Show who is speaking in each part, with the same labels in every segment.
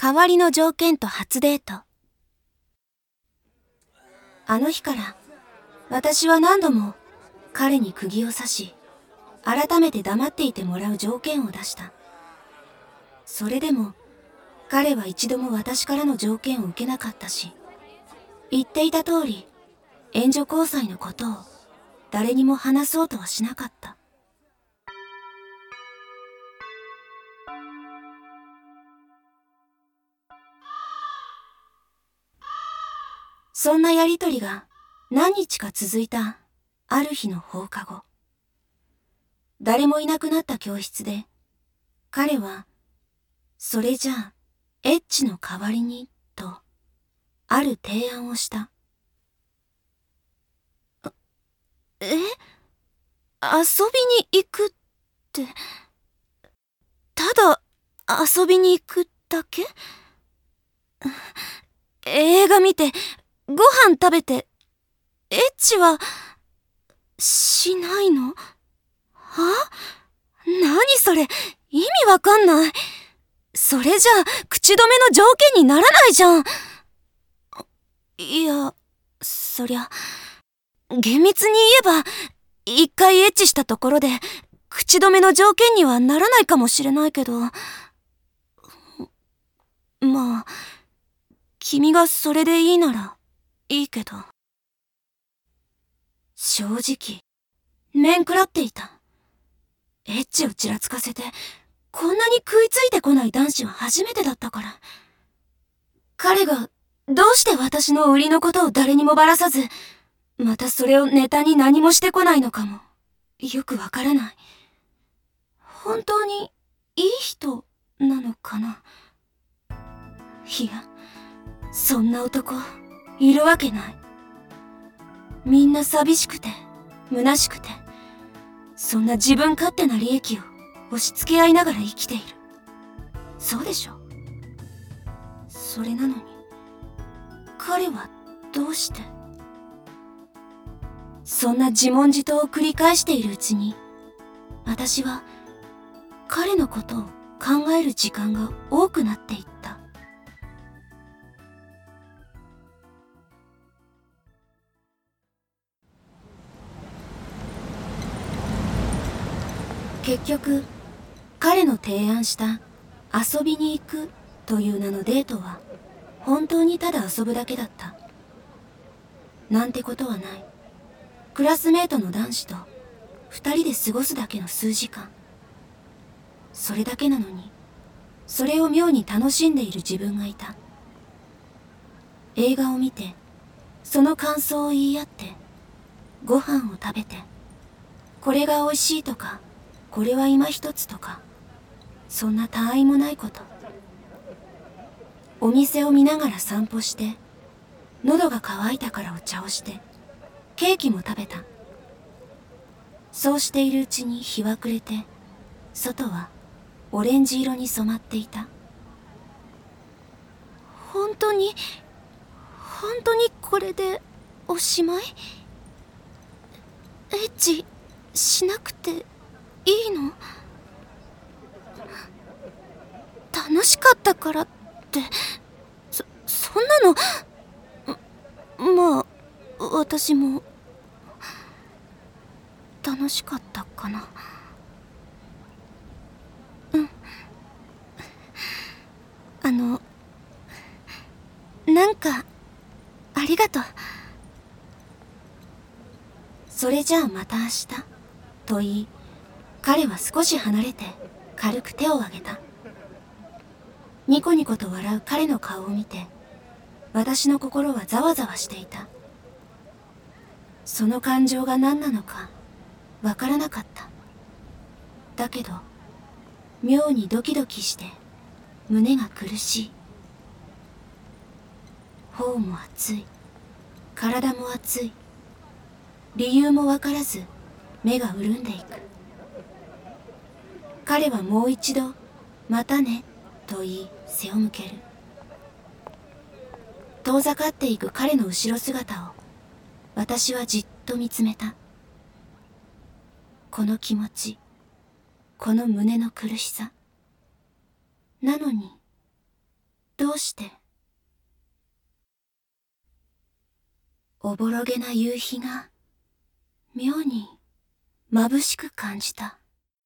Speaker 1: 代わりの条件と初デート。あの日から私は何度も彼に釘を刺し、改めて黙っていてもらう条件を出した。それでも彼は一度も私からの条件を受けなかったし、言っていた通り援助交際のことを誰にも話そうとはしなかった。そんなやりとりが何日か続いたある日の放課後、誰もいなくなった教室で彼はそれじゃあエッチの代わりにとある提案をした。遊びに行くって、ただ遊びに行くだけ？映画見てご飯食べてエッチはしないの？は？何それ、意味わかんない。それじゃあ口止めの条件にならないじゃん。いや、そりゃ厳密に言えば一回エッチしたところで口止めの条件にはならないかもしれないけど、まあ君がそれでいいならいいけど。正直面食らっていた。エッチをちらつかせてこんなに食いついてこない男子は初めてだったから。彼がどうして私の売りのことを誰にもばらさず、またそれをネタに何もしてこないのかもよくわからない。本当にいい人なのかな。いや、そんな男いるわけない。みんな寂しくて虚しくて、そんな自分勝手な利益を押し付け合いながら生きている。そうでしょ。それなのに彼はどうして？そんな自問自答を繰り返しているうちに、私は彼のことを考える時間が多くなっていった。結局彼の提案した遊びに行くという名のデートは本当にただ遊ぶだけだった。なんてことはない。クラスメートの男子と二人で過ごすだけの数時間。それだけなのにそれを妙に楽しんでいる自分がいた。映画を見てその感想を言い合って、ご飯を食べてこれが美味しいとかこれは今一つとか、そんな他愛もないこと。お店を見ながら散歩して、喉が渇いたからお茶をしてケーキも食べた。そうしているうちに日は暮れて、外はオレンジ色に染まっていた。本当にこれでおしまい？エッチしなくていいの？楽しかったからって、そんなの、まあ私も楽しかったかな。うん。なんかありがとう。それじゃあまた明日と言い、彼は少し離れて軽く手を挙げた。ニコニコと笑う彼の顔を見て、私の心はざわざわしていた。その感情が何なのかわからなかった。だけど妙にドキドキして胸が苦しい。頬も熱い、体も熱い。理由もわからず目が潤んでいく。彼はもう一度またねと言い背を向ける。遠ざかっていく彼の後ろ姿を私はじっと見つめた。この気持ち、この胸の苦しさ。なのに通しておぼろげな夕日が妙に眩しく感じた。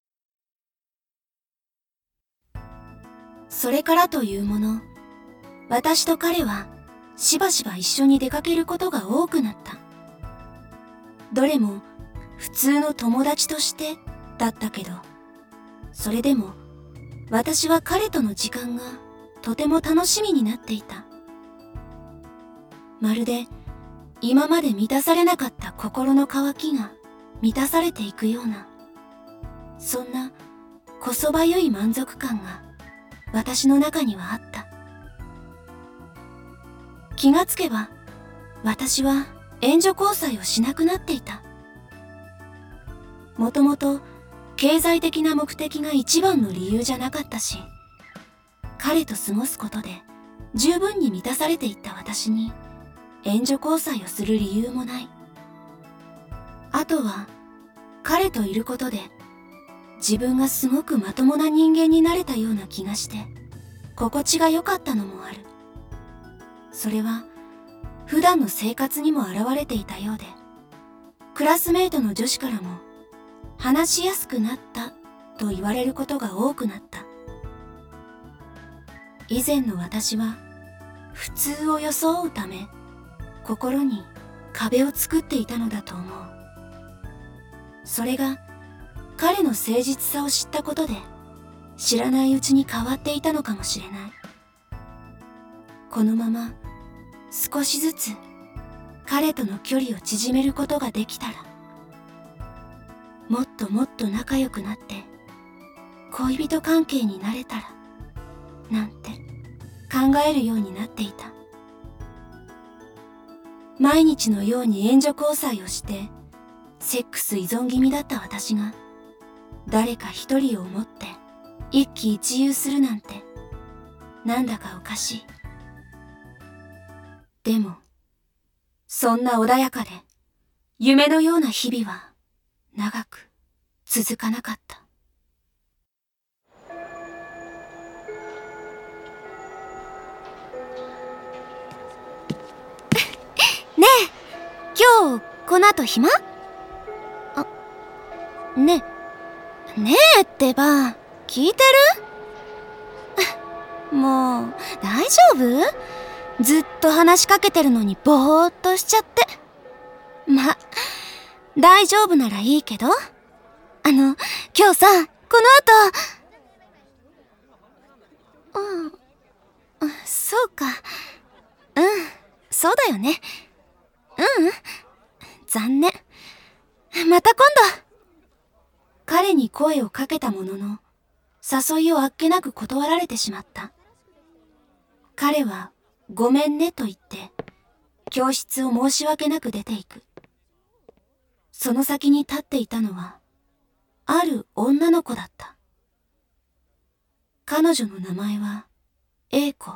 Speaker 1: それからというもの、私と彼はしばしば一緒に出かけることが多くなった。どれも普通の友達としてだったけど、それでも私は彼との時間がとても楽しみになっていた。まるで今まで満たされなかった心の渇きが満たされていくような、そんなこそばゆい満足感が私の中にはあった。気がつけば私は援助交際をしなくなっていた。もともと経済的な目的が一番の理由じゃなかったし、彼と過ごすことで十分に満たされていった私に援助交際をする理由もない。あとは彼といることで自分がすごくまともな人間になれたような気がして心地が良かったのもある。それは普段の生活にも現れていたようで、クラスメートの女子からも話しやすくなったと言われることが多くなった。以前の私は普通を装うため心に壁を作っていたのだと思う。それが彼の誠実さを知ったことで知らないうちに変わっていたのかもしれない。このまま少しずつ彼との距離を縮めることができたら、もっともっと仲良くなって恋人関係になれたらなんて考えるようになっていた。毎日のように援助交際をしてセックス依存気味だった私が誰か一人を思って一喜一憂するなんてなんだかおかしい。でもそんな穏やかで夢のような日々は長く続かなかった。ねえ、今日この後暇？ねえってば、聞いてる？もう大丈夫？ずっと話しかけてるのにぼーっとしちゃって。大丈夫ならいいけど。今日さ、この後。そうか。そうだよね。残念。また今度。彼に声をかけたものの、誘いをあっけなく断られてしまった。彼は、ごめんねと言って、教室を申し訳なく出ていく。その先に立っていたのは、ある女の子だった。彼女の名前は、A子。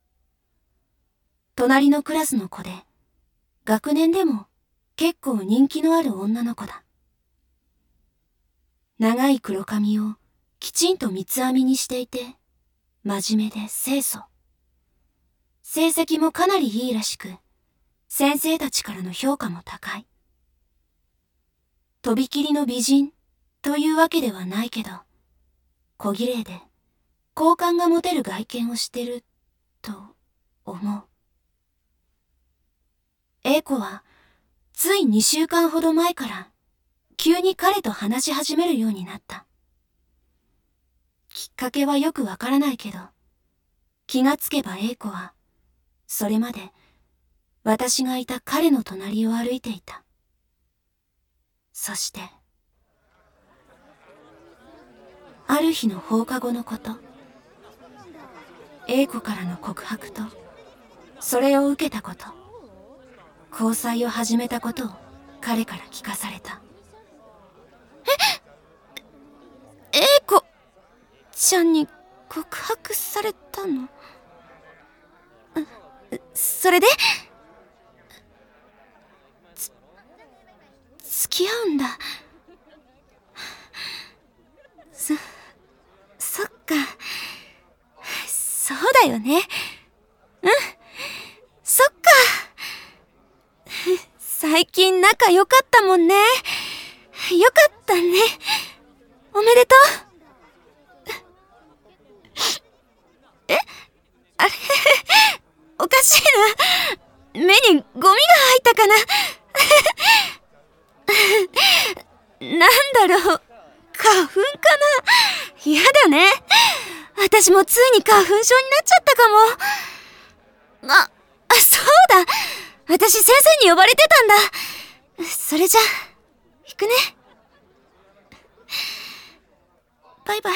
Speaker 1: 隣のクラスの子で、学年でも結構人気のある女の子だ。長い黒髪をきちんと三つ編みにしていて、真面目で清楚。成績もかなりいいらしく、先生たちからの評価も高い。とびきりの美人というわけではないけど、小綺麗で好感が持てる外見をしてると思う。A子はつい2週間ほど前から急に彼と話し始めるようになった。きっかけはよくわからないけど、気がつけば A子はそれまで私がいた彼の隣を歩いていた。そしてある日の放課後のこと、A子からの告白とそれを受けたこと、交際を始めたことを彼から聞かされた。A子ちゃんに告白されたの？それで付き合うんだ。そっか。そうだよね。 そっか。最近仲良かったもんね。よかったね。おめでとう。あれおかしいな。目にゴミが入ったかな。なんだろう。花粉かな。やだね。私もついに花粉症になっちゃったかも。そうだ。私先生に呼ばれてたんだ。それじゃ、行くね。バイバイ。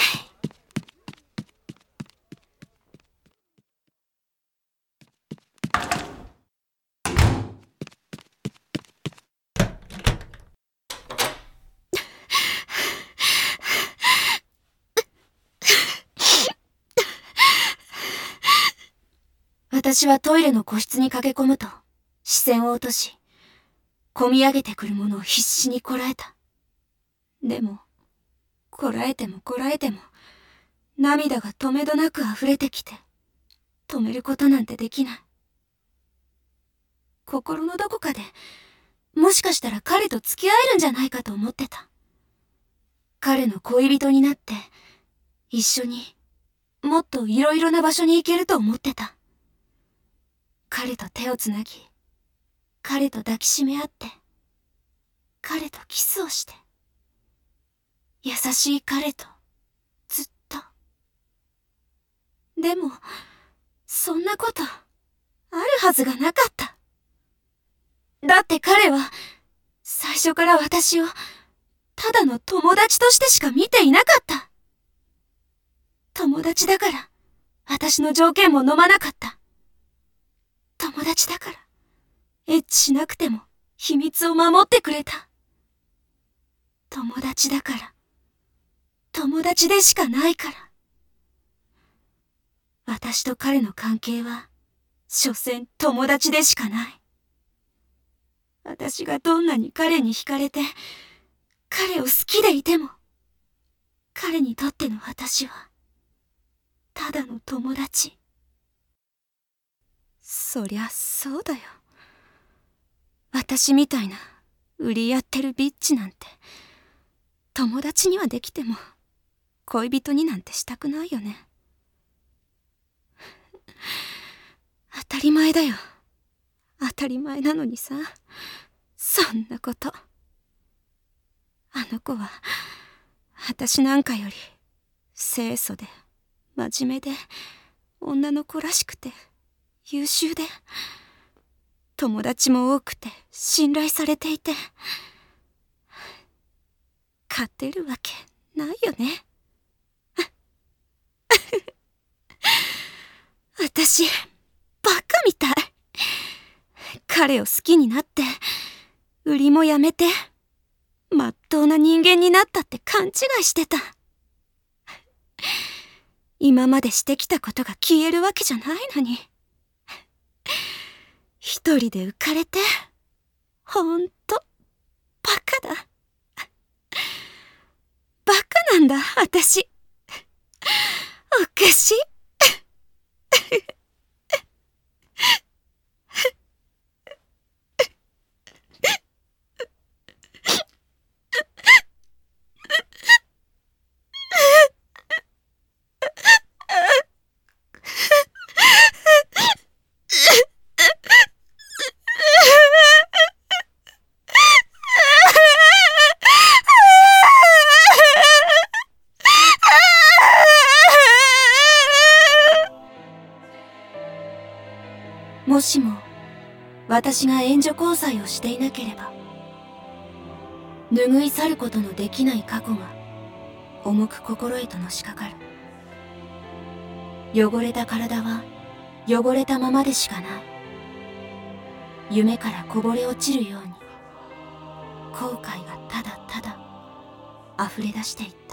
Speaker 1: 私はトイレの個室に駆け込むと、視線を落とし、こみ上げてくるものを必死にこらえた。でも、こらえてもこらえても、涙がとめどなく溢れてきて、止めることなんてできない。心のどこかで、もしかしたら彼と付き合えるんじゃないかと思ってた。彼の恋人になって、一緒にもっといろいろな場所に行けると思ってた。彼と手をつなぎ、彼と抱きしめ合って、彼とキスをして、優しい彼とずっと。でも、そんなことあるはずがなかった。だって彼は最初から私をただの友達としてしか見ていなかった。友達だから私の条件も飲まなかった。友達だからエッチしなくても秘密を守ってくれた。友達だから友達でしかないから。私と彼の関係は所詮友達でしかない。私がどんなに彼に惹かれて彼を好きでいても、彼にとっての私はただの友達。そりゃそうだよ。私みたいな売りやってるビッチなんて友達にはできても恋人になんてしたくないよね。当たり前だよ。当たり前なのにさ、そんなこと。あの子は私なんかより清楚で真面目で女の子らしくて優秀で友達も多くて信頼されていて、勝てるわけないよね。私バカみたい。彼を好きになって売りもやめてまっとうな人間になったって勘違いしてた。今までしてきたことが消えるわけじゃないのに、一人で浮かれてほんとバカだ。バカなんだ私。おかしい。もしも私が援助交際をしていなければ、拭い去ることのできない過去が重く心へとのしかかる。汚れた体は汚れたままでしかない。夢からこぼれ落ちるように後悔がただただ溢れ出していった。